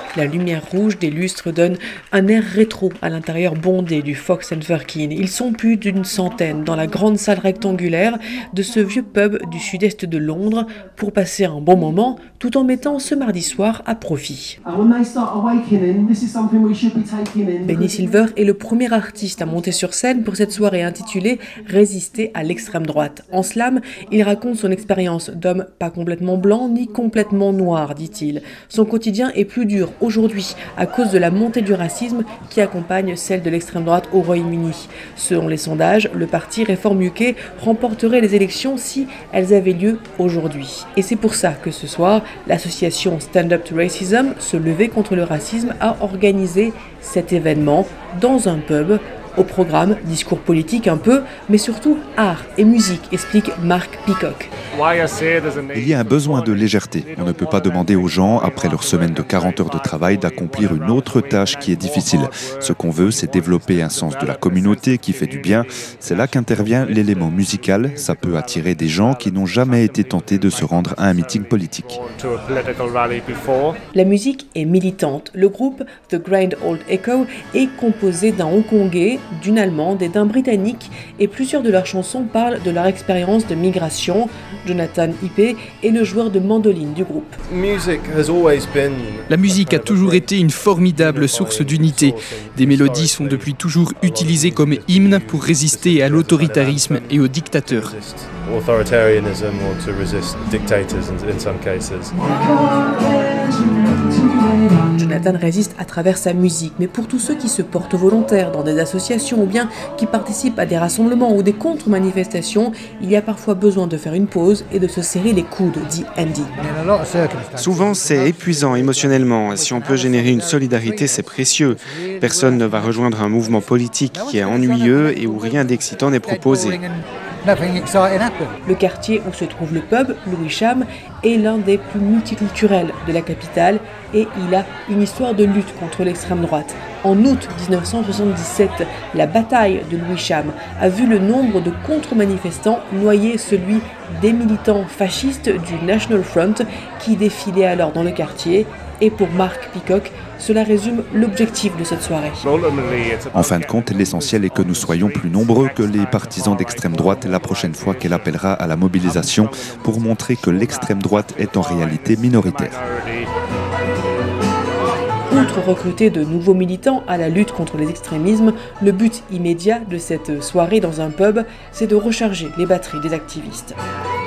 La lumière rouge des lustres donne un air rétro à l'intérieur bondé du Fox & Firkin. Ils sont plus d'une centaine dans la grande salle rectangulaire de ce vieux pub du sud-est de Londres pour passer un bon moment tout en mettant ce mardi soir à profit. Benny Silver est le premier artiste à monter sur scène pour cette soirée intitulée « Résister à l'extrême droite ». En slam, il raconte son expérience d'homme pas complètement blanc ni complètement noir, dit-il. Son quotidien est plus dur aujourd'hui à cause de la montée du racisme qui accompagne celle de l'extrême droite au Royaume-Uni. Selon les sondages, le parti Reform UK remporterait les élections si elles avaient lieu aujourd'hui. Et c'est pour ça que ce soir, l'association Stand Up to Racism, se lever contre le racisme, a organisé cet événement dans un pub. Au programme, discours politique un peu, mais surtout art et musique, explique Mark Peacock. Il y a un besoin de légèreté. On ne peut pas demander aux gens, après leur semaine de 40 heures de travail, d'accomplir une autre tâche qui est difficile. Ce qu'on veut, c'est développer un sens de la communauté qui fait du bien. C'est là qu'intervient l'élément musical. Ça peut attirer des gens qui n'ont jamais été tentés de se rendre à un meeting politique. La musique est militante. Le groupe The Grand Old Echo est composé d'un Hongkongais, d'une Allemande et d'un Britannique, et plusieurs de leurs chansons parlent de leur expérience de migration. Jonathan Hippé est le joueur de mandoline du groupe. La musique a toujours été une formidable source d'unité. Des mélodies sont depuis toujours utilisées comme hymne pour résister à l'autoritarisme et aux dictateurs. Jonathan résiste à travers sa musique, mais pour tous ceux qui se portent volontaires dans des associations ou bien qui participent à des rassemblements ou des contre-manifestations, il y a parfois besoin de faire une pause et de se serrer les coudes, dit Andy. Souvent, c'est épuisant émotionnellement. Si on peut générer une solidarité, c'est précieux. Personne ne va rejoindre un mouvement politique qui est ennuyeux et où rien d'excitant n'est proposé. Le quartier où se trouve le pub, Lewisham, est l'un des plus multiculturels de la capitale et il a une histoire de lutte contre l'extrême droite. En août 1977, la bataille de Lewisham a vu le nombre de contre-manifestants noyer celui des militants fascistes du National Front qui défilaient alors dans le quartier. Et pour Mark Peacock, cela résume l'objectif de cette soirée. En fin de compte, l'essentiel est que nous soyons plus nombreux que les partisans d'extrême droite la prochaine fois qu'elle appellera à la mobilisation pour montrer que l'extrême droite est en réalité minoritaire. Outre recruter de nouveaux militants à la lutte contre les extrémismes, le but immédiat de cette soirée dans un pub, c'est de recharger les batteries des activistes.